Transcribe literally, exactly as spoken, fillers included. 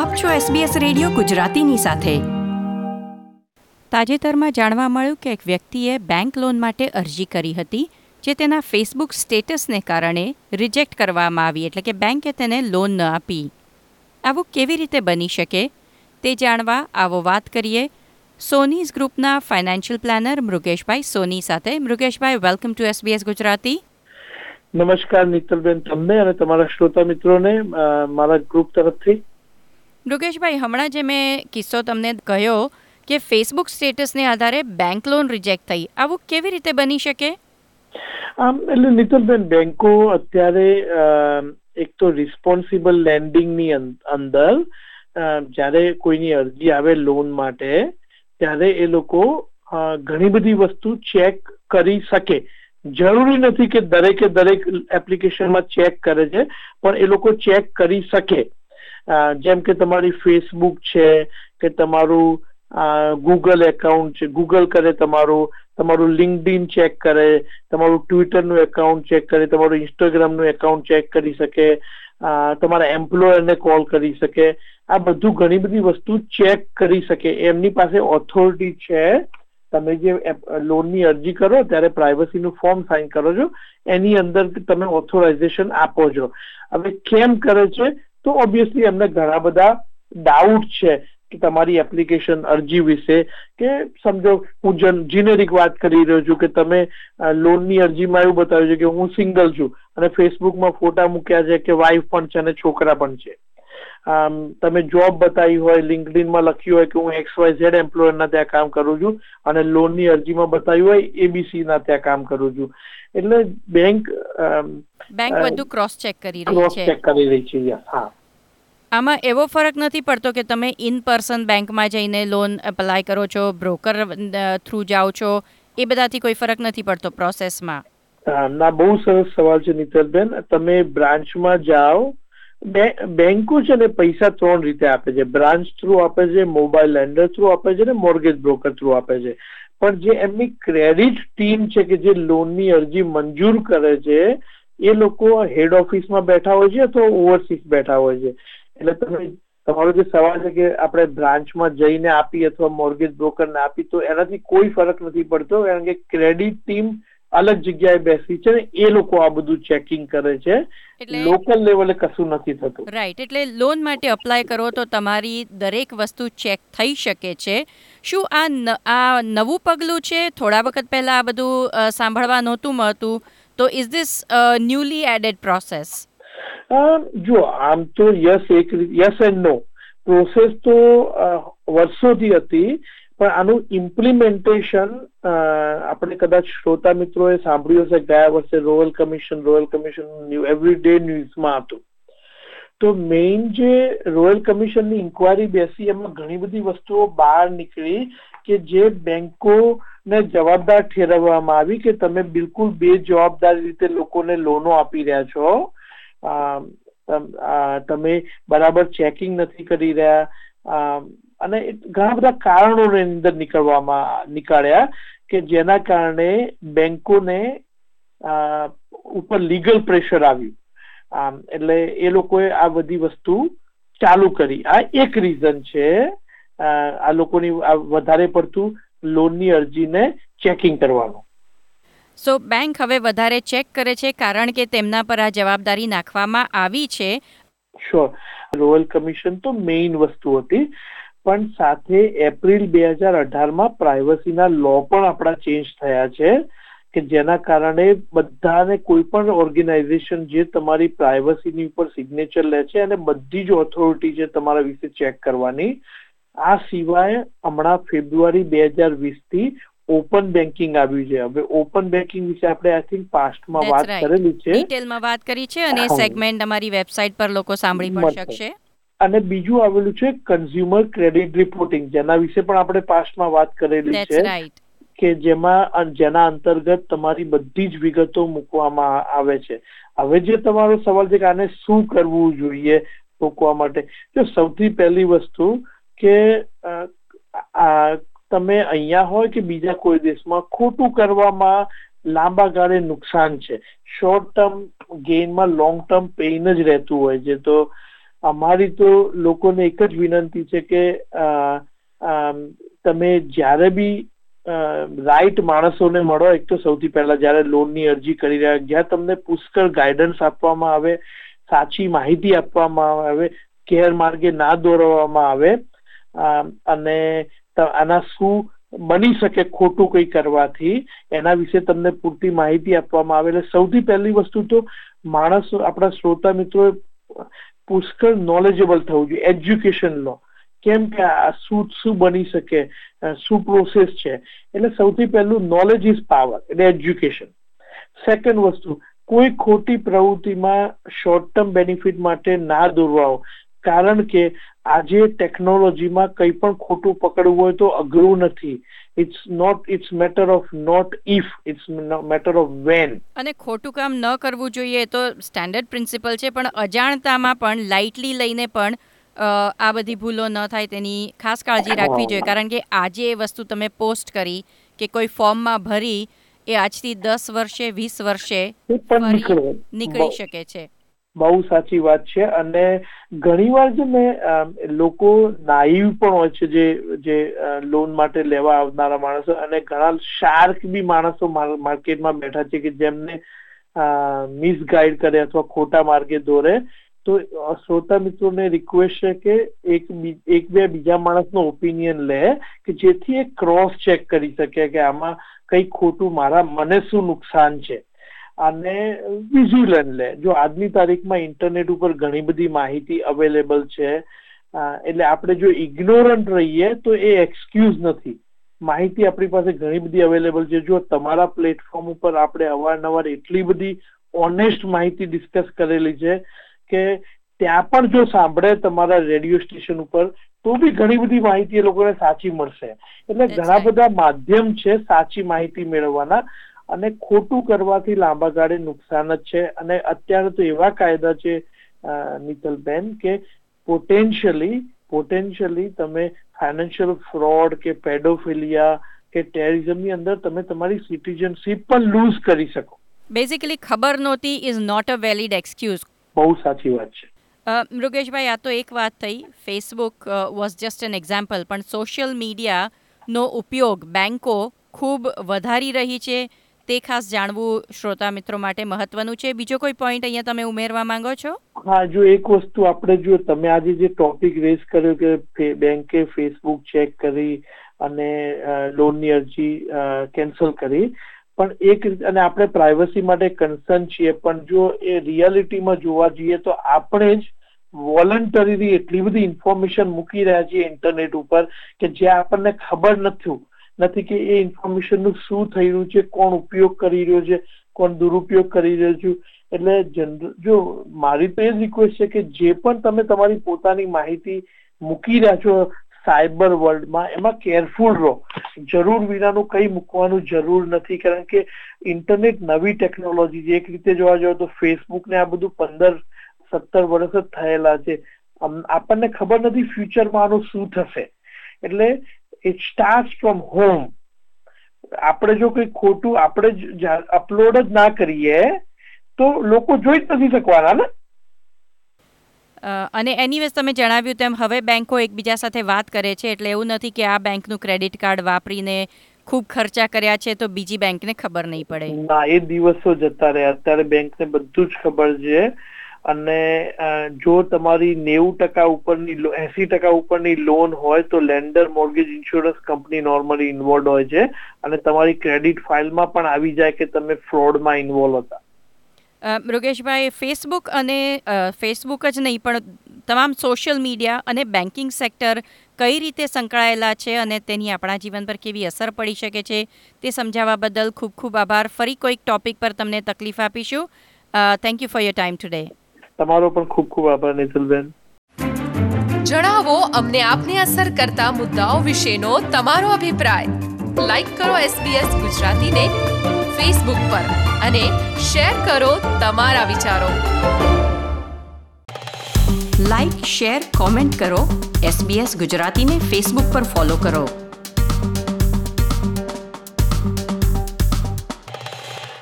આપ છો SBS radio ગુજરાતીની સાથે. તાજેતરમાં જાણવા મળ્યું કે એક વ્યક્તિએ બેંક લોન માટે અરજી કરી હતી, જે તેના ફેસબુક સ્ટેટસને કારણે રિજેક્ટ કરવામાં આવી, એટલે કે બેંકે તેને લોન ન આપી. આવું કેવી રીતે બની શકે તે જાણવા આવો વાત કરીએ સોનીઝ ગ્રુપના ફાઇનાન્શિયલ પ્લાનર મૃગેશભાઈ સોની સાથે. Mrigeshbhai, welcome to SBS Gujarati. નમસ્કાર નીતલબેન, તમને અને તમારા શ્રોતા મિત્રોને મારા ગ્રુપ તરફથી. મૃગેશભાઈ, હમણાં જે મેં કિસ્સો તમને કહ્યો કે ફેસબુક સ્ટેટસને આધારે બેંક લોન રિજેક્ટ થઈ, આવું કેવી રીતે બની શકે? આમ એટલે નીતલબેન, બેંકો અત્યારે એક તો રિસ્પોન્સિબલ લેન્ડિંગની અંદર જ્યારે કોઈની અરજી આવે લોન માટે, ત્યારે એ લોકો ઘણી બધી વસ્તુ ચેક કરી શકે. જરૂરી નથી કે દરેકે દરેક એપ્લિકેશનમાં ચેક કરે છે, પણ એ લોકો ચેક કરી શકે. જેમ કે તમારી ફેસબુક છે કે તમારું ગૂગલ એકાઉન્ટ છે, ગૂગલ કરે તમારું, તમારું લિંક્ડઇન ચેક કરે, તમારું ટ્વિટરનું એકાઉન્ટ ચેક કરે, તમારું ઇન્સ્ટાગ્રામનું એકાઉન્ટ ચેક કરી શકે, તમારા એમ્પ્લોયરને કોલ કરી શકે. આ બધું ઘણી બધી વસ્તુ ચેક કરી શકે. એમની પાસે ઓથોરિટી છે. તમે જે લોનની અરજી કરો ત્યારે પ્રાઇવસીનું ફોર્મ સાઇન કરો છો, એની અંદર તમે ઓથોરાઇઝેશન આપો છો. હવે કેમ કરે છે? તો ઓબ્વિયસલી એમને ઘણા બધા ડાઉટ છે કે તમારી એપ્લિકેશન અરજી વિશે, કે સમજો હું જીનેરિક વાત કરી રહ્યો છું કે તમે લોનની અરજીમાં એવું બતાવ્યું છે કે હું સિંગલ છું અને ફેસબુકમાં ફોટા મૂક્યા છે કે વાઇફ પણ છે અને છોકરા પણ છે. તમે જોબ બતાવી હોય, લિંક્ડઇનમાં લખ્યું હોય કે હું એક્સ વાય ઝેડ એમ્પ્લોયરના ત્યાં કામ કરું છું, અને લોનની અરજીમાં બતાવ્યું હોય એબીસી ના ત્યાં કામ કરું છું. એટલે બેંક બેંક બધું ક્રોસ ચેક કરી રહી ક્રોસ છે. ચેક કરી રહી છે. હા, આમાં એવો ફરક નથી પડતો કે તમે ઇન પર્સન બેંકમાં જઈને લોન એપ્લાય કરો છો, બ્રોકર થ્રુ જાઓ છો, એ બધાથી કોઈ ફરક નથી પડતો પ્રોસેસમાં? ના, બહુ સરસ સવાલ છે નીતલબેન. તમે બ્રાન્ચમાં જાઓ, બેંકો છે ને પૈસા ત્રણ રીતે આપે છે. બ્રાન્ચ થ્રુ આપે છે, મોબાઈલ લેન્ડર થ્રુ આપે છે, ને મોર્ગેજ બ્રોકર થ્રુ આપે છે. પણ જે એમની ક્રેડિટ ટીમ છે કે જે લોનની અરજી મંજૂર કરે છે, એ લોકો હેડ ઓફિસમાં બેઠા હોય છે અથવા ઓવરસીઝ બેઠા હોય છે. એટલે તમે તમારો જે સવાલ છે કે આપણે બ્રાન્ચમાં જઈને આપી અથવા મોર્ગેજ બ્રોકરને આપી, તો એનાથી કોઈ ફરક નથી પડતો, કારણ કે ક્રેડિટ ટીમ અલગ જગ્યાએ બેસી છે ને એ લોકો આ બધું ચેકિંગ કરે છે. લોકલ લેવલે કશું નથી થતું. રાઈટ. એટલે લોન માટે અપ્લાય કરો તો તમારી દરેક વસ્તુ ચેક થઈ શકે છે. શું આ આ નવું પગલું છે? થોડા વખત પહેલા આ બધું સાંભળવા નહોતું મળતું, તો is this newly added process? જો આમ તો યસ એક યસ એન્ડ નો. પ્રોસેસ તો વર્ષોથી હતી, પણ આનું ઇમ્પ્લિમેન્ટેશન આપણે કદાચ શ્રોતા મિત્રોએ સાંભળ્યું હશે, ગયા વર્ષે royal commission royal commission every day ન્યૂઝમાં હતું. તો મેઇન જે રોયલ કમિશનની ઇન્કવાયરી બેસી, એમાં ઘણી બધી વસ્તુઓ બહાર નીકળી કે જે બેંકોને જવાબદાર ઠેરવવામાં આવી કે તમે બિલકુલ બેજવાબદાર રીતે લોકોને લોનો આપી રહ્યા છો, તમે બરાબર ચેકિંગ નથી કરી રહ્યા, અને ઘણા બધા કારણો અંદર નીકળવામાં નીકાળ્યા કે જેના કારણે બેંકોને ઉપર લીગલ પ્રેશર આવ્યું. એટલે એ લોકોએ આ બધી વસ્તુ ચાલુ કરી. આ એક રીઝન છે આ લોકોની વધારે પડતું લોનની અરજીને ચેકિંગ કરવાનું. સો બેંક હવે વધારે ચેક કરે છે કારણ કે તેમના પર આ જવાબદારી નાખવામાં આવી છે. શ્યોર. રોયલ કમિશન તો મેઇન વસ્તુ હતી, પણ સાથે એપ્રિલ બે હજાર અઢારમાં પ્રાઇવસીના લો પણ આપણા ચેન્જ થયા છે કે જેના કારણે બધાને કોઈ પણ ઓર્ગેનાઇઝેશન જે તમારી પ્રાઇવસીની ઉપર સિગ્નેચર લે છે અને બધી જ ઓથોરિટી છે તમારા વિશે ચેક કરવાની. આ સિવાય હમણાં ફેબ્રુઆરી બે હજાર વીસ થી ઓપન બેન્કિંગ આવ્યું છે. હવે ઓપન બેન્કિંગ વિશે આપણે આઈ થિંક પાસ્ટમાં વાત કરેલી છે, ડિટેલમાં વાત કરી છે, અને સેગમેન્ટ અમારી વેબસાઇટ પર લોકો સાંભળી પણ શકશે. અને બીજું આવેલું છે કન્ઝ્યુમર ક્રેડિટ રિપોર્ટિંગ, જેના વિશે પણ આપણે પાસ્ટમાં વાત કરેલી છે, કે જેમાં જેના અંતર્ગત તમારી બધી જ વિગતો મૂકવામાં આવે છે. હવે જે તમારો સવાલ છે કે આને શું કરવું જોઈએ મૂકવા માટે, તો સૌથી પહેલી વસ્તુ કે તમે અહીંયા હોય કે બીજા કોઈ દેશમાં ખોટું કરવામાં લાંબા ગાળે નુકસાન છે. શોર્ટ ટર્મ ગેઇનમાં લોંગ ટર્મ પેઇન જ રહેતું હોય છે. તો અમારી તો લોકોને એક જ વિનંતી છે કે તમે જ્યારે બી રાઈટ માણસોને મળો. એક તો સૌથી પહેલા જ્યારે લોનની અરજી કરી રહ્યા, જ્યાં તમને પુષ્કળ ગાઈડન્સ આપવામાં આવે, સાચી માહિતી આપવામાં આવે, ગેરમાર્ગે ના દોરવામાં આવે, અને આના શું બની શકે ખોટું કંઈ કરવાથી એના વિશે તમને પૂરતી માહિતી આપવામાં આવે. એટલે સૌથી પહેલી વસ્તુ તો માણસો, આપણા શ્રોતા મિત્રો પુષ્કળ નોલેજેબલ થવું જોઈએ. એજ્યુકેશન લો, કેમ કે આ શું શું બની શકે, શું પ્રોસેસ છે. એટલે સૌથી પહેલું નોલેજ ઇઝ પાવર, એટલે એજ્યુકેશન. સેકન્ડ વસ્તુ, કોઈ ખોટી પ્રવૃત્તિમાં શોર્ટ ટર્મ બેનિફિટ માટે ના દોરવાઓ, કારણ કે આજે ટેકનોલોજીમાં કંઈ પણ ખોટું પકડવું હોય તો અઘરું નથી. It's not it's matter of not if, it's matter of when. અને ખોટું કામ ન કરવું જોઈએ તો સ્ટેન્ડર્ડ પ્રિન્સિપલ છે, પણ અજાણતામાં પણ લાઇટલી લઈને પણ આ બધી ભૂલો ન થાય તેની ખાસ કાળજી રાખવી જોઈએ. કારણ કે આજે એ વસ્તુ તમે પોસ્ટ કરી કે કોઈ ફોર્મમાં ભરી, એ આજથી દસ વર્ષે વીસ વર્ષે નીકળી શકે છે. બહુ સાચી વાત છે. અને ઘણીવાર છે ને લોકો નાઈવ પણ હોય છે, જે જે લોન માટે લેવા આવનારા માણસો, અને ઘણા શાર્ક બી માણસો માર્કેટમાં બેઠા છે કે જેમને મિસગાઈડ કરે અથવા ખોટા માર્ગે દોરે. તો શ્રોતા મિત્રોને રિક્વેસ્ટ છે કે એક એક બે બીજા માણસનો ઓપિનિયન લે, કે જેથી એ ક્રોસ ચેક કરી શકે કે આમાં કઈ ખોટું મારા મને શું નુકસાન છે, અને વિઝ્યુઅલ લે. જો આજની તારીખમાં ઇન્ટરનેટ ઉપર ઘણી બધી માહિતી અવેલેબલ છે, એટલે આપણે જો ઇગ્નોરન્ટ રહીએ તો એ એક્સક્યુઝ નથી. માહિતી આપણી પાસે ઘણી બધી અવેલેબલ છે. જો તમારા પ્લેટફોર્મ ઉપર આપણે અવારનવાર એટલી બધી ઓનેસ્ટ માહિતી ડિસ્કસ કરેલી છે કે ત્યાં પણ જો સાંભળે તમારા રેડિયો સ્ટેશન ઉપર તો બી ઘણી બધી માહિતી એ લોકોને સાચી મળશે. એટલે ઘણા બધા માધ્યમ છે સાચી માહિતી મેળવવાના, અને ખોટું કરવાથી લાંબા ગાળે નુકસાન જ છે. અને અત્યારે તો એવા કાયદા છે નીતલબેન કે પોટેન્શિયલી પોટેન્શિયલી તમે ફાઇનાન્શિયલ ફ્રોડ કે પેડોફિલિયા કે ટેરરિઝમની અંદર તમે તમારી સિટીઝનશીપ પણ લૂઝ કરી શકો. બેઝિકલી ખબર નહોતી is not a valid excuse. બહુ સાચી વાત છે. મૃગેશભાઈ, આ તો એક વાત થઈ. Facebook was just an example, પણ સોશિયલ મીડિયાનો ઉપયોગ બેન્કો ખૂબ વધારી રહી છે, તે ખાસ જાણવું શ્રોતા મિત્રો માટે મહત્વનું છે. બીજો કોઈ પોઈન્ટ અહીંયા તમે ઉમેરવા માંગો છો? હા, જો એક વસ્તુ આપણે, જો તમે આજે જે ટોપિક રેઝ કર્યો કે બેંકે ફેસબુક ચેક કરી અને લોનની અરજી કેન્સલ કરી, પણ એક, અને આપણે પ્રાઇવસી માટે કન્સર્ન છીએ, પણ જો એ રિયાલિટીમાં જોવા જઈએ તો આપણે જ વોલન્ટરીલી એટલી બધી ઇન્ફોર્મેશન મૂકી રહ્યા છીએ ઇન્ટરનેટ ઉપર કે જ્યાં આપણને ખબર નથી નથી કે એ ઇન્ફોર્મેશનનું શું થઈ રહ્યું છે, કોણ ઉપયોગ કરી રહ્યો છે, કોણ દુરુપયોગ કરી રહ્યો છે. એટલે જનરલ, જો મારી તો એ જ રિક્વેસ્ટ છે કે જે પણ તમે તમારી પોતાની માહિતી મૂકી રહ્યા છો સાયબર વર્લ્ડમાં, એમાં કેરફુલ રહો. જરૂર વિનાનું કંઈ મૂકવાનું જરૂર નથી, કારણ કે ઇન્ટરનેટ નવી ટેકનોલોજી છે. એક રીતે જોવા જાવ તો ફેસબુક ને આ બધું પંદર સત્તર વર્ષ જ થયેલા છે. આપણને ખબર નથી ફ્યુચરમાં આનું શું થશે. એટલે ઇટ સ્ટાર્ટ ફ્રોમ હોમ. આપણે જો કંઈ ખોટું આપણે અપલોડ જ ના કરીએ તો લોકો જોઈ જ નથી શકવાના ને. અને એનીવેઝ તમે જણાવ્યું તેમ હવે બેન્કો એકબીજા સાથે વાત કરે છે, એટલે એવું નથી કે આ બેંકનું ક્રેડિટ કાર્ડ વાપરીને ખૂબ ખર્ચા કર્યા છે તો બીજી બેંકને ખબર નહીં પડે. ના, એ દિવસો જતા રહ્યા. અત્યારે બેંકને બધું જ ખબર છે. અને જો તમારી નેવું ટકા ઉપરની એસી ટકા ઉપરની લોન હોય તો lender mortgage insurance company normally involve હોય છે, અને તમારી ક્રેડિટ ફાઇલમાં પણ આવી જાય કે તમે ફ્રોડમાં ઇન્વોલ્વ હતા. મૃગેશભાઈ, ફેસબુક અને ફેસબુક જ નહીં પણ તમામ સોશિયલ મીડિયા અને બેન્કિંગ સેક્ટર કઈ રીતે સંકળાયેલા છે અને તેની આપણા જીવન પર કેવી અસર પડી શકે છે તે સમજાવવા બદલ ખૂબ ખૂબ આભાર. ફરી કોઈક ટોપિક પર તમને તકલીફ આપીશું. Thank you for your time today. તમારો પણ ખૂબ ખૂબ આભાર નીતલબેન. જણાવો અમને આપને અસર કરતા મુદ્દાઓ વિશેનો તમારો અભિપ્રાય. લાઈક કરો એસબીએસ ગુજરાતીને ફેસબુક પર અને શેર કરો તમારા વિચારો. લાઈક, શેર, કોમેન્ટ કરો. એસબીએસ ગુજરાતીને ફેસબુક પર ફોલો કરો.